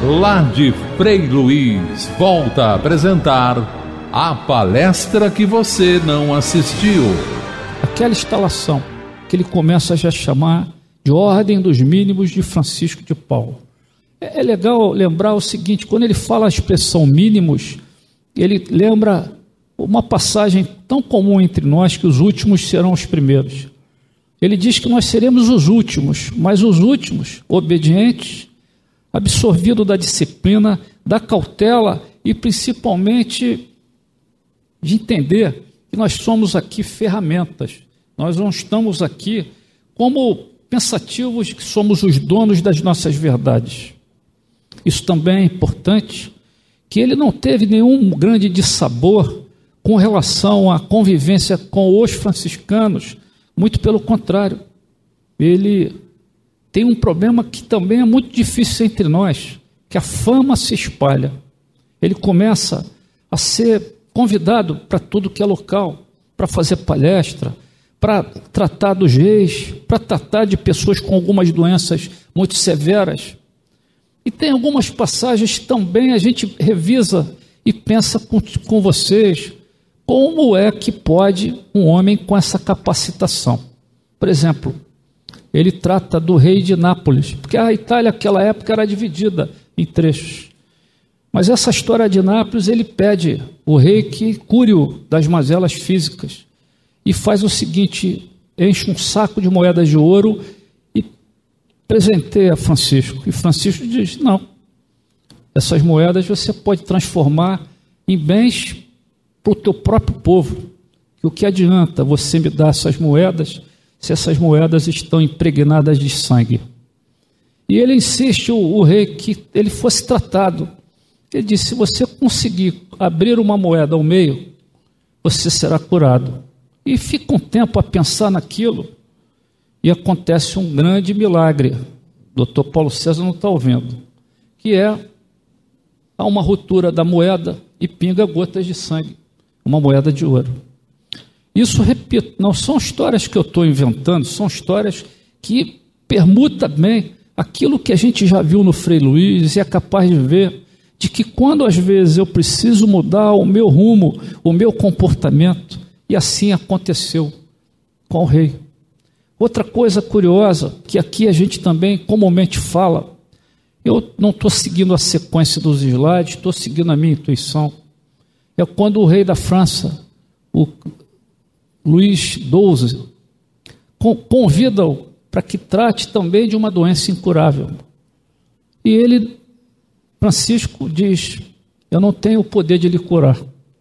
lá de Frei Luís, volta a apresentar a palestra que você não assistiu. Aquela instalação que ele começa a já chamar de Ordem dos Mínimos de Francisco de Paula. É legal lembrar o seguinte, quando ele fala a expressão mínimos, ele lembra uma passagem tão comum entre nós, que os últimos serão os primeiros. Ele diz que nós seremos os últimos, mas os últimos, obedientes, absorvidos da disciplina, da cautela e principalmente de entender que nós somos aqui ferramentas. Nós não estamos aqui como pensativos de que somos os donos das nossas verdades. Isso também é importante, que ele não teve nenhum grande dissabor com relação à convivência com os franciscanos, muito pelo contrário. Ele tem um problema que também é muito difícil entre nós, que a fama se espalha. Ele começa a ser convidado para tudo que é local, para fazer palestra, para tratar dos reis, para tratar de pessoas com algumas doenças muito severas. E tem algumas passagens que também a gente revisa e pensa com vocês, como é que pode um homem com essa capacitação? Por exemplo, ele trata do rei de Nápoles, porque a Itália naquela época era dividida em trechos. Mas essa história de Nápoles, ele pede o rei que cure-o das mazelas físicas e faz o seguinte, enche um saco de moedas de ouro e presenteia Francisco. E Francisco diz, não, essas moedas você pode transformar em bens para o teu próprio povo. E o que adianta você me dar essas moedas se essas moedas estão impregnadas de sangue? E ele insiste, o rei, que ele fosse tratado. Ele disse, se você conseguir abrir uma moeda ao meio, você será curado. E fica um tempo a pensar naquilo, e acontece um grande milagre. O Dr. Paulo César não está ouvindo, que há uma ruptura da moeda e pinga gotas de sangue, uma moeda de ouro. Isso, repito, não são histórias que eu estou inventando, são histórias que permutam bem aquilo que a gente já viu no Frei Luís e é capaz de ver, de que quando às vezes eu preciso mudar o meu rumo, o meu comportamento, e assim aconteceu com o rei. Outra coisa curiosa, que aqui a gente também comumente fala, eu não estou seguindo a sequência dos slides, estou seguindo a minha intuição, é quando o rei da França, o Luís XII, convida-o para que trate também de uma doença incurável. E ele, Francisco, diz, eu não tenho o poder de lhe curar,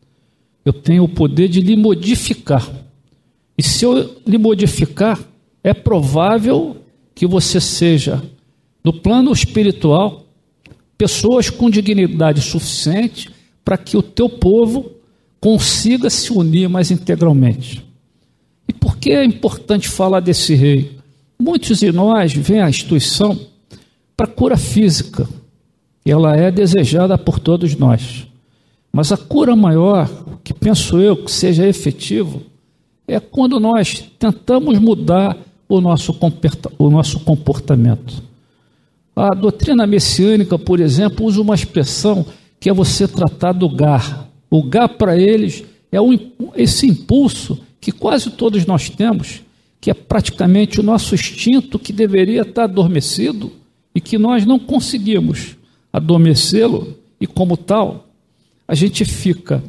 eu tenho o poder de lhe modificar. E se eu lhe modificar, é provável que você seja, no plano espiritual, pessoas com dignidade suficiente para que o teu povo consiga se unir mais integralmente. E por que é importante falar desse rei? Muitos de nós veem a instituição para cura física, e ela é desejada por todos nós. Mas a cura maior, que penso eu que seja efetivo, é quando nós tentamos mudar o nosso comportamento. A doutrina messiânica, por exemplo, usa uma expressão que é você tratar do gar. O gar para eles é esse impulso que quase todos nós temos, que é praticamente o nosso instinto que deveria estar adormecido e que nós não conseguimos adormecê-lo, e como tal, a gente fica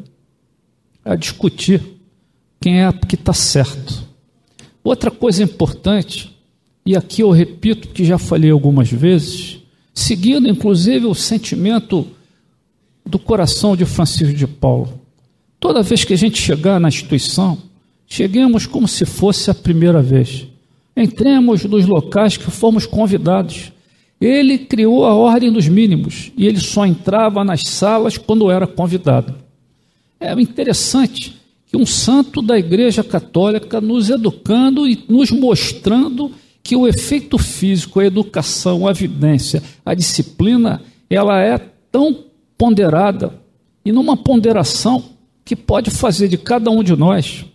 a discutir quem é que está certo. Outra coisa importante, e aqui eu repito que já falei algumas vezes, seguindo inclusive o sentimento do coração de Francisco de Paula. Toda vez que a gente chegar na instituição, cheguemos como se fosse a primeira vez. Entremos nos locais que fomos convidados. Ele criou a ordem dos mínimos e ele só entrava nas salas quando era convidado. É interessante que um santo da Igreja Católica nos educando e nos mostrando que o efeito físico, a educação, a vivência, a disciplina, ela é tão ponderada e numa ponderação que pode fazer de cada um de nós,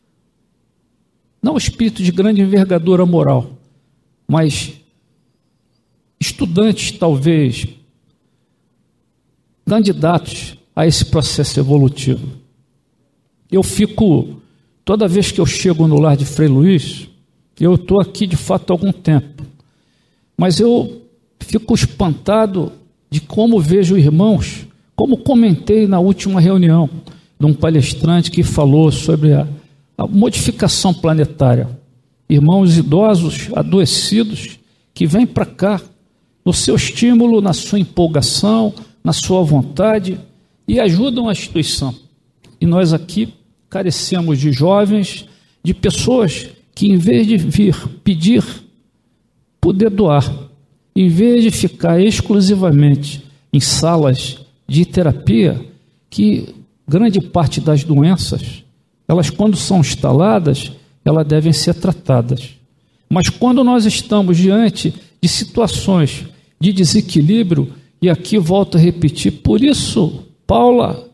não espírito de grande envergadura moral, mas estudantes talvez candidatos a esse processo evolutivo. Eu fico, toda vez que eu chego no lar de Frei Luiz, eu estou aqui de fato há algum tempo, mas eu fico espantado de como vejo irmãos, como comentei na última reunião de um palestrante que falou sobre a modificação planetária. Irmãos idosos, adoecidos, que vêm para cá, no seu estímulo, na sua empolgação, na sua vontade, e ajudam a instituição. E nós aqui carecemos de jovens, de pessoas que, em vez de vir pedir, poder doar, em vez de ficar exclusivamente em salas de terapia, que grande parte das doenças, elas quando são instaladas, elas devem ser tratadas. Mas quando nós estamos diante de situações de desequilíbrio, e aqui volto a repetir, por isso Paula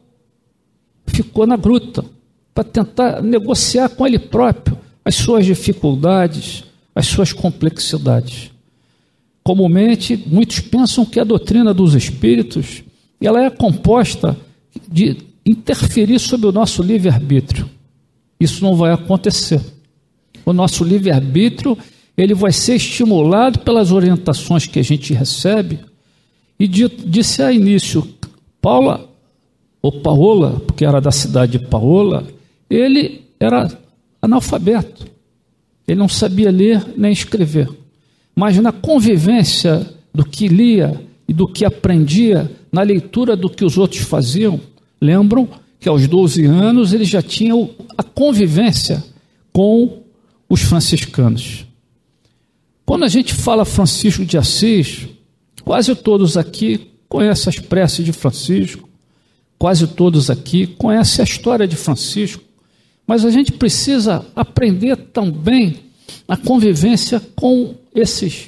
ficou na gruta, para tentar negociar com ele próprio as suas dificuldades, as suas complexidades. Comumente, muitos pensam que a doutrina dos espíritos ela é composta de interferir sobre o nosso livre-arbítrio. Isso não vai acontecer. O nosso livre-arbítrio ele vai ser estimulado pelas orientações que a gente recebe. E disse a início, Paula, ou Paola, porque era da cidade de Paola, ele era analfabeto. Ele não sabia ler nem escrever. Mas na convivência do que lia e do que aprendia, na leitura do que os outros faziam, lembram que aos 12 anos ele já tinha a convivência com os franciscanos. Quando a gente fala Francisco de Assis, quase todos aqui conhecem as preces de Francisco, quase todos aqui conhecem a história de Francisco, mas a gente precisa aprender também a convivência com esses,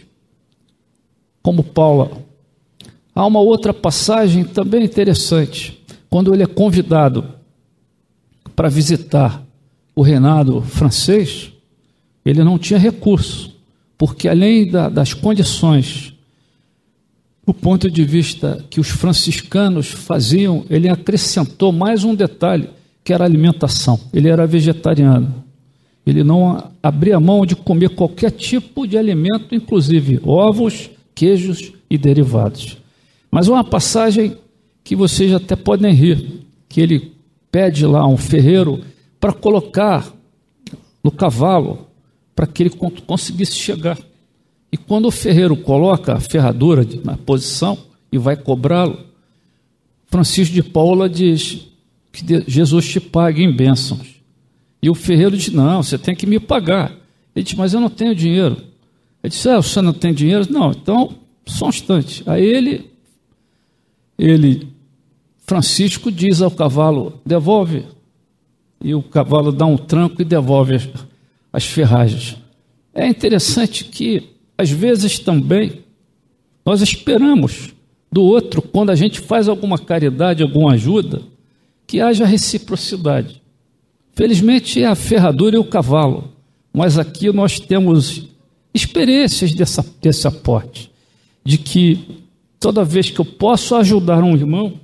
como Paula. Há uma outra passagem também interessante, quando ele é convidado para visitar o reinado francês, ele não tinha recurso, porque além das condições, do ponto de vista que os franciscanos faziam, ele acrescentou mais um detalhe, que era a alimentação. Ele era vegetariano. Ele não abria mão de comer qualquer tipo de alimento, inclusive ovos, queijos e derivados. Mas uma passagem que vocês até podem rir, que ele pede lá um ferreiro para colocar no cavalo, para que ele conseguisse chegar. E quando o ferreiro coloca a ferradura na posição e vai cobrá-lo, Francisco de Paula diz que Jesus te pague em bênçãos. E o ferreiro diz, não, você tem que me pagar. Ele diz, mas eu não tenho dinheiro. Ele disse, você não tem dinheiro? Não, então, só um instante. Aí Francisco diz ao cavalo, devolve. E o cavalo dá um tranco e devolve as ferragens. É interessante que, às vezes também, nós esperamos do outro, quando a gente faz alguma caridade, alguma ajuda, que haja reciprocidade. Felizmente é a ferradura e o cavalo, mas aqui nós temos experiências desse aporte, de que toda vez que eu posso ajudar um irmão,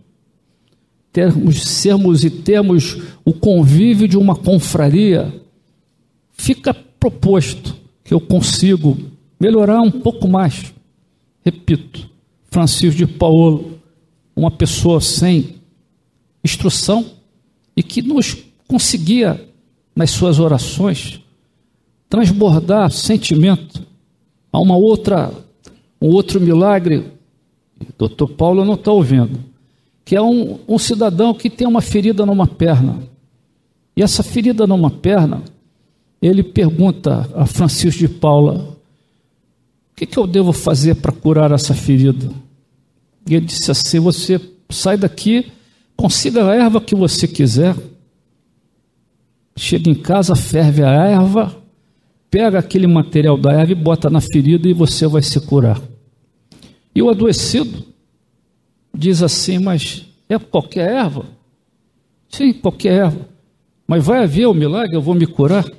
termos o convívio de uma confraria, fica proposto que eu consigo melhorar um pouco mais. Repito, Francisco de Paula, uma pessoa sem instrução e que nos conseguia, nas suas orações, transbordar sentimento. Há um outro milagre, doutor Paulo não está ouvindo, que é um cidadão que tem uma ferida numa perna. E essa ferida numa perna, ele pergunta a Francisco de Paula, o que eu devo fazer para curar essa ferida? E ele disse assim, você sai daqui, consiga a erva que você quiser, chega em casa, ferve a erva, pega aquele material da erva e bota na ferida e você vai se curar. E o adoecido diz assim, mas é qualquer erva? Sim, qualquer erva. Mas vai haver o milagre, eu vou me curar?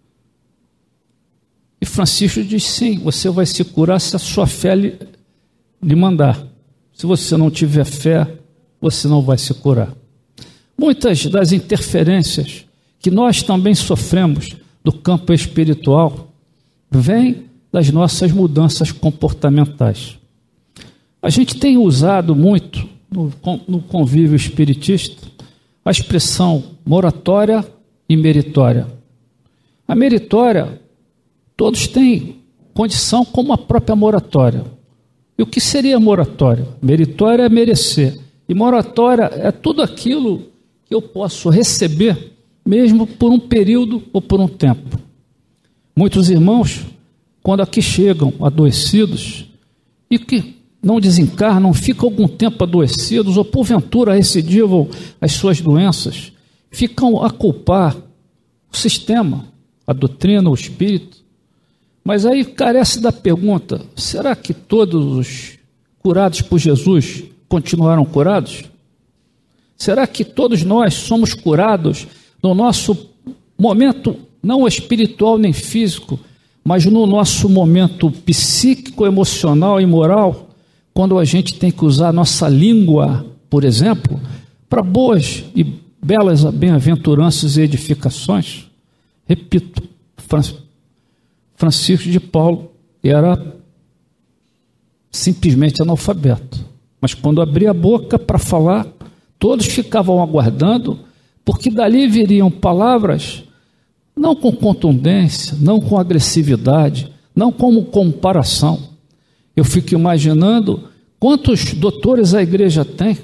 E Francisco diz, sim, você vai se curar se a sua fé lhe mandar. Se você não tiver fé, você não vai se curar. Muitas das interferências que nós também sofremos do campo espiritual vêm das nossas mudanças comportamentais. A gente tem usado muito no convívio espiritista a expressão moratória e meritória. A meritória, todos têm condição como a própria moratória. E o que seria moratória? Meritória é merecer. E moratória é tudo aquilo que eu posso receber, mesmo por um período ou por um tempo. Muitos irmãos, quando aqui chegam adoecidos e que não desencarnam, ficam algum tempo adoecidos ou porventura recidivam as suas doenças, ficam a culpar o sistema, a doutrina, o espírito. Mas aí carece da pergunta: será que todos os curados por Jesus continuaram curados? Será que todos nós somos curados no nosso momento, não espiritual nem físico, mas no nosso momento psíquico, emocional e moral, quando a gente tem que usar a nossa língua, por exemplo, para boas e belas bem-aventuranças e edificações? Repito, Francisco de Paulo era simplesmente analfabeto, mas quando abria a boca para falar, todos ficavam aguardando, porque dali viriam palavras não com contundência, não com agressividade, não como comparação. Eu fico imaginando quantos doutores a igreja tem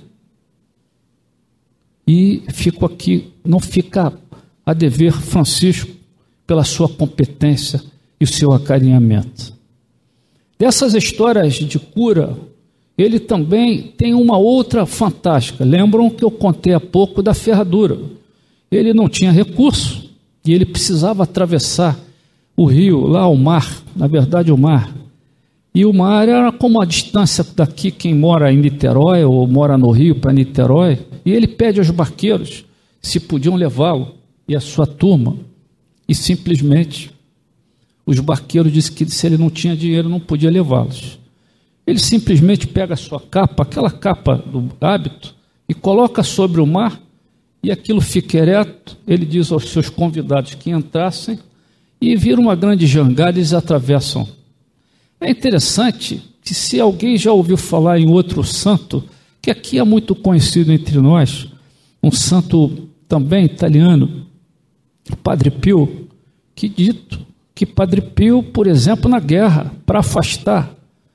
e fico aqui, não fica a dever Francisco pela sua competência e o seu acarinhamento. Dessas histórias de cura, ele também tem uma outra fantástica. Lembram que eu contei há pouco da ferradura? Ele não tinha recurso e ele precisava atravessar o rio, lá o mar, na verdade o mar. E o mar era como a distância daqui, quem mora em Niterói ou mora no Rio para Niterói, e ele pede aos barqueiros se podiam levá-lo e a sua turma, e simplesmente os barqueiros disseram que se ele não tinha dinheiro não podia levá-los. Ele simplesmente pega a sua capa, aquela capa do hábito, e coloca sobre o mar, e aquilo fica ereto. Ele diz aos seus convidados que entrassem, e vira uma grande jangada e eles atravessam. É interessante que, se alguém já ouviu falar em outro santo, que aqui é muito conhecido entre nós, um santo também italiano, Padre Pio, que dito que Padre Pio, por exemplo, na guerra, para afastar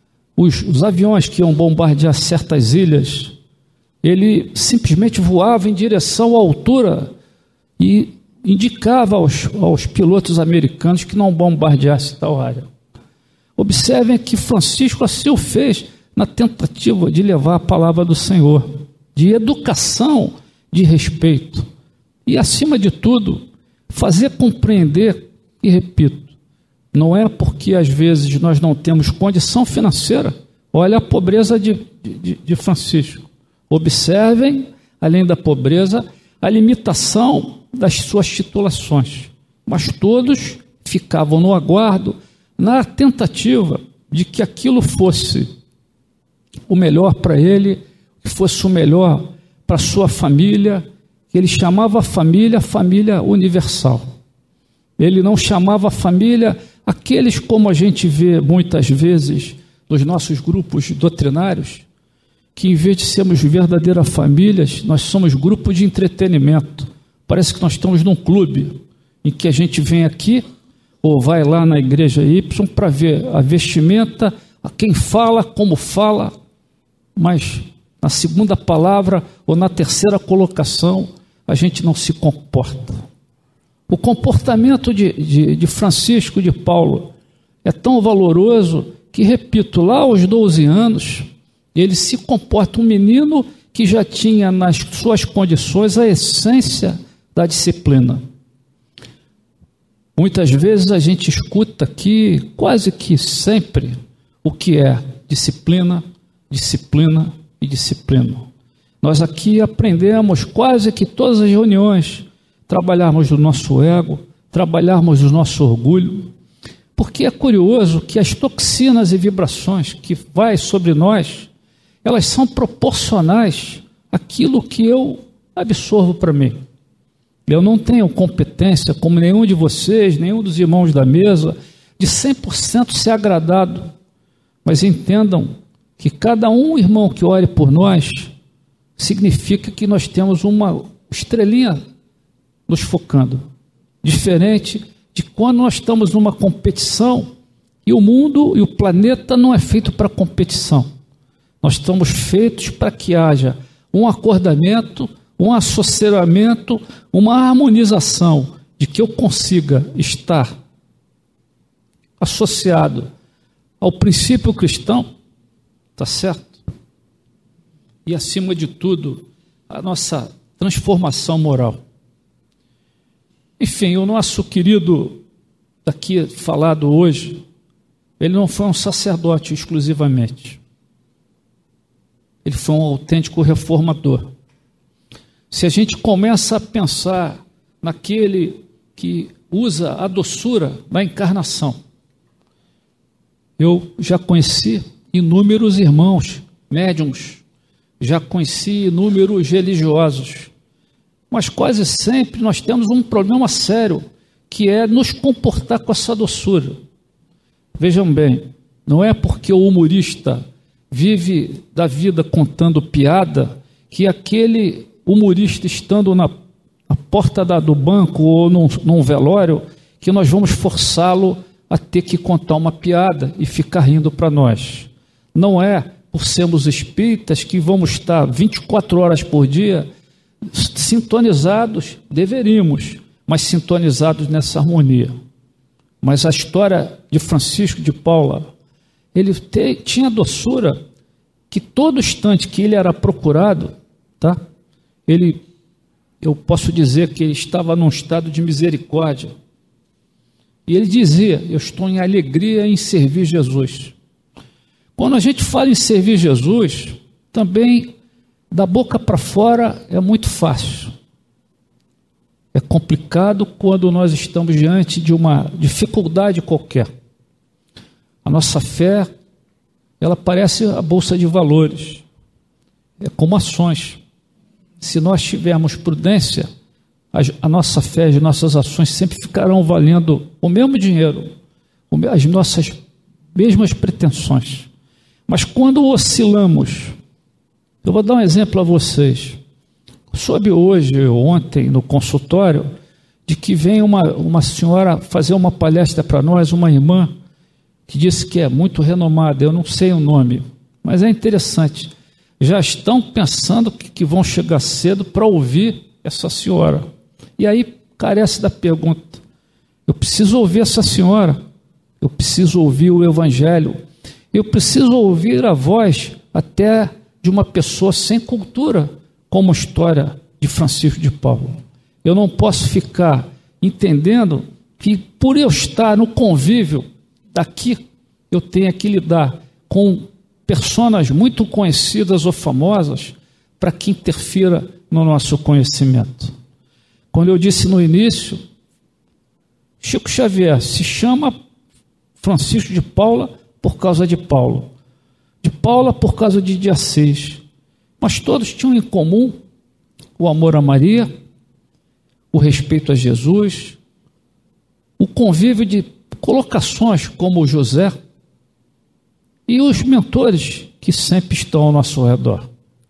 os aviões que iam bombardear certas ilhas, ele simplesmente voava em direção à altura e indicava aos pilotos americanos que não bombardeasse tal área. Observem que Francisco assim o fez na tentativa de levar a palavra do Senhor, de educação, de respeito. E, acima de tudo, fazer compreender, e repito, não é porque às vezes nós não temos condição financeira. Olha a pobreza de Francisco. Observem, além da pobreza, a limitação das suas titulações. Mas todos ficavam no aguardo, na tentativa de que aquilo fosse o melhor para ele, que fosse o melhor para sua família. Ele chamava a família universal. Ele não chamava a família aqueles como a gente vê muitas vezes nos nossos grupos doutrinários, que em vez de sermos verdadeiras famílias, nós somos grupo de entretenimento. Parece que nós estamos num clube em que a gente vem aqui ou vai lá na igreja Y para ver a vestimenta, a quem fala, como fala, mas na segunda palavra ou na terceira colocação a gente não se comporta. O comportamento de Francisco de Paulo é tão valoroso que, repito, lá aos 12 anos, ele se comporta um menino que já tinha nas suas condições a essência da disciplina. Muitas vezes a gente escuta aqui, quase que sempre, o que é disciplina, disciplina e disciplina. Nós aqui aprendemos quase que todas as reuniões, trabalharmos do nosso ego, trabalharmos do nosso orgulho, porque é curioso que as toxinas e vibrações que vai sobre nós, elas são proporcionais aquilo que eu absorvo para mim. Eu não tenho competência, como nenhum de vocês, nenhum dos irmãos da mesa, de 100% ser agradado. Mas entendam que cada um irmão que ore por nós, significa que nós temos uma estrelinha nos focando. Diferente de quando nós estamos numa competição e o mundo e o planeta não é feito para competição. Nós estamos feitos para que haja um acordamento, um associamento, uma harmonização, de que eu consiga estar associado ao princípio cristão, tá certo? E acima de tudo, a nossa transformação moral. Enfim, o nosso querido daqui falado hoje, ele não foi um sacerdote exclusivamente. Ele foi um autêntico reformador. Se a gente começa a pensar naquele que usa a doçura da encarnação, eu já conheci inúmeros irmãos médiuns, já conheci inúmeros religiosos, mas quase sempre nós temos um problema sério, que é nos comportar com essa doçura. Vejam bem, não é porque o humorista vive da vida contando piada, que aquele humorista estando na porta do banco ou num velório, que nós vamos forçá-lo a ter que contar uma piada e ficar rindo para nós. Não é por sermos espíritas que vamos estar 24 horas por dia sintonizados, deveríamos, mas sintonizados nessa harmonia. Mas a história de Francisco de Paula, ele tinha doçura que todo instante que ele era procurado, tá? Eu posso dizer que ele estava num estado de misericórdia. E ele dizia: eu estou em alegria em servir Jesus. Quando a gente fala em servir Jesus, também da boca para fora é muito fácil. É complicado quando nós estamos diante de uma dificuldade qualquer. A nossa fé, ela parece a bolsa de valores. É como ações. Se nós tivermos prudência, a nossa fé, as nossas ações sempre ficarão valendo o mesmo dinheiro, as nossas mesmas pretensões. Mas quando oscilamos, eu vou dar um exemplo a vocês. Soube hoje, ontem, no consultório, de que vem uma senhora fazer uma palestra para nós, uma irmã, que disse que é muito renomada, eu não sei o nome, mas é interessante. Já estão pensando que vão chegar cedo para ouvir essa senhora. E aí carece da pergunta: eu preciso ouvir essa senhora, eu preciso ouvir o Evangelho, eu preciso ouvir a voz até de uma pessoa sem cultura, como a história de Francisco de Paula. Eu não posso ficar entendendo que por eu estar no convívio daqui, eu tenho que lidar com personas muito conhecidas ou famosas para que interfira no nosso conhecimento. Quando eu disse no início, Chico Xavier se chama Francisco de Paula por causa de Paulo, de Paula por causa de Assis, mas todos tinham em comum o amor a Maria, o respeito a Jesus, o convívio de colocações como o José e os mentores que sempre estão ao nosso redor.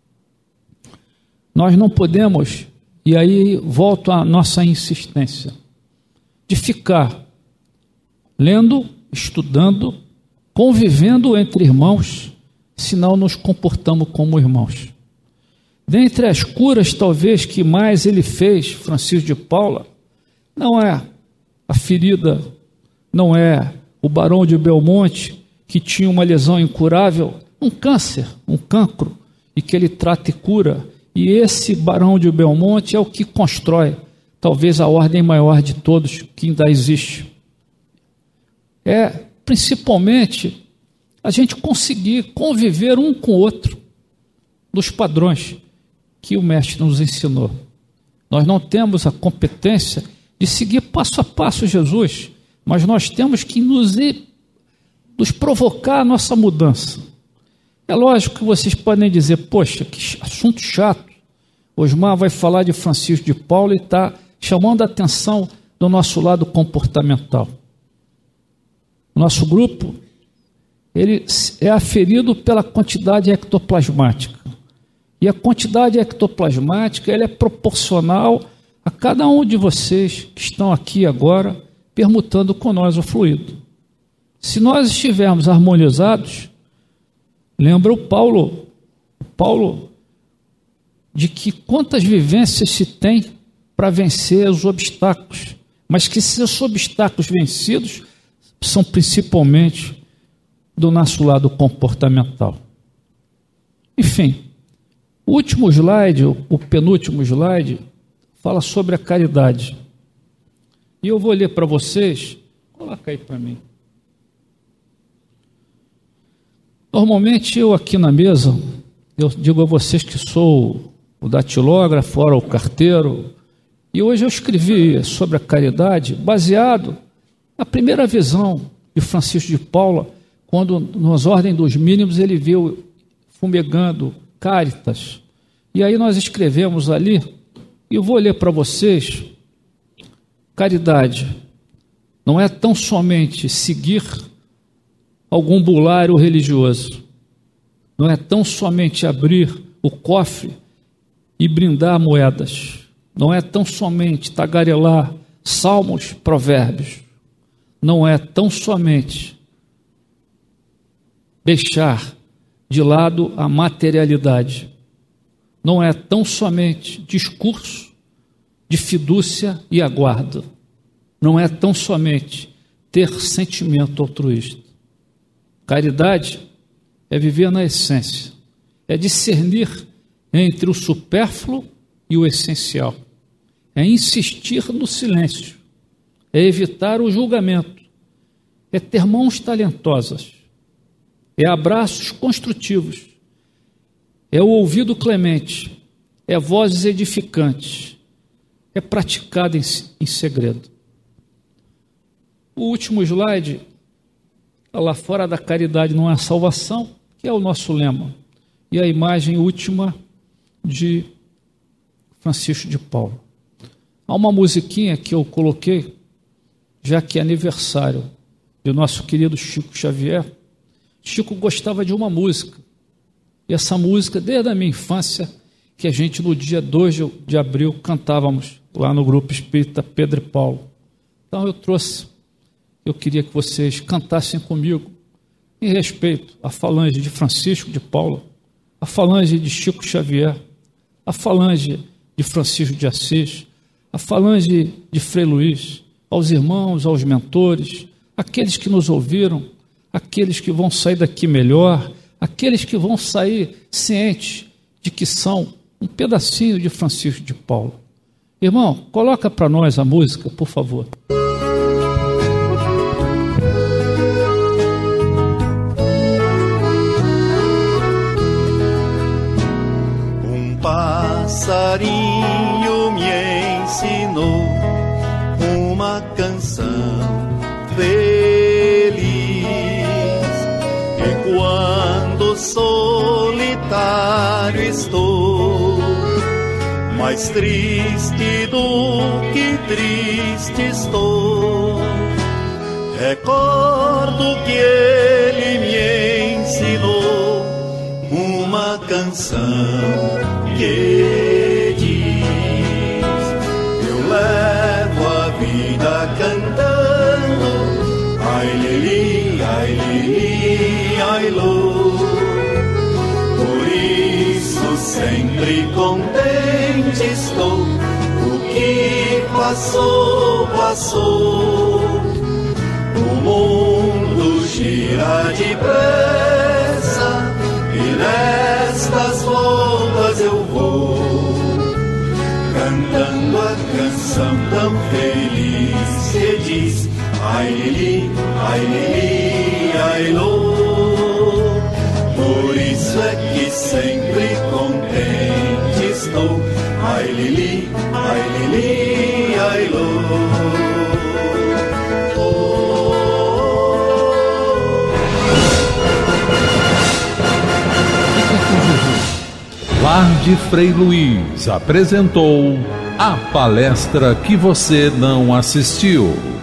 Nós não podemos, e aí volto à nossa insistência, de ficar lendo, estudando, convivendo entre irmãos, se não nos comportamos como irmãos. Dentre as curas, talvez, que mais ele fez, Francisco de Paula, não é a ferida, não é o Barão de Belmonte, que tinha uma lesão incurável, um câncer, um cancro, e que ele trata e cura. E esse Barão de Belmonte é o que constrói, talvez, a ordem maior de todos que ainda existe. É, principalmente, a gente conseguir conviver um com o outro dos padrões que o Mestre nos ensinou. Nós não temos a competência de seguir passo a passo Jesus, mas nós temos que nos provocar a nossa mudança. É lógico que vocês podem dizer: poxa, que assunto chato, Osmar vai falar de Francisco de Paula e está chamando a atenção do nosso lado comportamental. O nosso grupo, ele é aferido pela quantidade ectoplasmática. E a quantidade ectoplasmática, ela é proporcional a cada um de vocês que estão aqui agora, permutando com nós o fluido. Se nós estivermos harmonizados, lembra o Paulo de que quantas vivências se tem para vencer os obstáculos, mas que esses obstáculos vencidos são principalmente do nosso lado comportamental. Enfim, o último slide, o penúltimo slide, fala sobre a caridade. E eu vou ler para vocês, coloca aí para mim. Normalmente eu aqui na mesa, eu digo a vocês que sou o datilógrafo, fora o carteiro, e hoje eu escrevi sobre a caridade baseado na primeira visão de Francisco de Paula, quando nas ordens dos mínimos ele viu fumegando Cáritas. E aí nós escrevemos ali, e eu vou ler para vocês, caridade não é tão somente seguir algum bulário religioso, não é tão somente abrir o cofre e brindar moedas, não é tão somente tagarelar salmos, provérbios, não é tão somente deixar de lado a materialidade, não é tão somente discurso de fidúcia e aguardo, não é tão somente ter sentimento altruísta. Caridade é viver na essência, é discernir entre o supérfluo e o essencial, é insistir no silêncio, é evitar o julgamento, é ter mãos talentosas, é abraços construtivos, é o ouvido clemente, é vozes edificantes, é praticado em segredo. O último slide, lá fora da caridade não há salvação, que é o nosso lema. E a imagem última de Francisco de Paula. Há uma musiquinha que eu coloquei, já que é aniversário do nosso querido Chico Xavier. Chico gostava de uma música, e essa música, desde a minha infância, que a gente no dia 2 de abril cantávamos lá no Grupo Espírita Pedro e Paulo. Então eu queria que vocês cantassem comigo, em respeito à falange de Francisco de Paula, a falange de Chico Xavier, a falange de Francisco de Assis, a falange de Frei Luís, aos irmãos, aos mentores, aqueles que nos ouviram, aqueles que vão sair daqui melhor, aqueles que vão sair cientes de que são um pedacinho de Francisco de Paula. Irmão, coloca para nós a música, por favor. Um passarinho me ensinou uma canção feliz, e quando solitário estou, mais triste do que triste estou, recordo que ele me ensinou uma canção que diz: eu levo a vida cantando, ai lili, ai lili, ai lo. Por isso sempre contente estou, o que passou, passou. O mundo gira depressa e nestas voltas eu vou, cantando a canção tão feliz que diz: ai lili, ai lo. Por isso é que sempre contente estou, ai lili, ai lo. Tarde Frei Luiz apresentou a palestra que você não assistiu.